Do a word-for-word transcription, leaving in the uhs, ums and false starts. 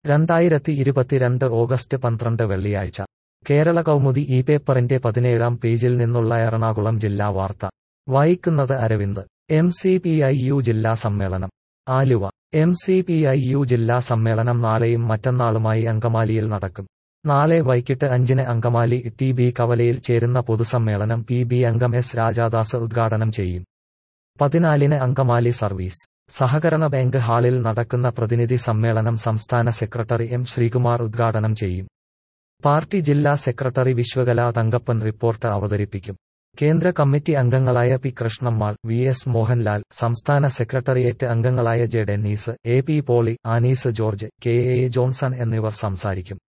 രണ്ടായിരത്തി ഇരുപത്തിരണ്ട് ഓഗസ്റ്റ് പന്ത്രണ്ട് വെള്ളിയാഴ്ച കേരള കൗമുദി ഈ പേപ്പറിന്റെ പതിനേഴാം പേജിൽ നിന്നുള്ള എറണാകുളം ജില്ലാ വാർത്ത വായിക്കുന്നത് Aravind. M C P I U ജില്ലാ സമ്മേളനം Aluva. M C P I U ജില്ലാ സമ്മേളനം നാളെയും മറ്റന്നാളുമായി അങ്കമാലിയിൽ നടക്കും. നാളെ വൈകിട്ട് അഞ്ചിന് അങ്കമാലി ടി ബി കവലയിൽ ചേരുന്ന പൊതുസമ്മേളനം പി ബി അംഗം എസ് രാജാദാസ് ഉദ്ഘാടനം ചെയ്യും. പതിനാലിന് അങ്കമാലി സർവീസ് സഹകരണ ബാങ്ക് ഹാളിൽ നടക്കുന്ന പ്രതിനിധി സമ്മേളനം സംസ്ഥാന സെക്രട്ടറി എം ശ്രീകുമാർ ഉദ്ഘാടനം ചെയ്യും. പാർട്ടി ജില്ലാ സെക്രട്ടറി വിശ്വകലാ തങ്കപ്പൻ റിപ്പോർട്ട് അവതരിപ്പിക്കും. കേന്ദ്ര കമ്മിറ്റി അംഗങ്ങളായ P Krishnammal, V S Mohanlal, സംസ്ഥാന സെക്രട്ടേറിയറ്റ് അംഗങ്ങളായ J Dennis, A P Poly, Anees George, K A Johnson എന്നിവർ സംസാരിക്കും.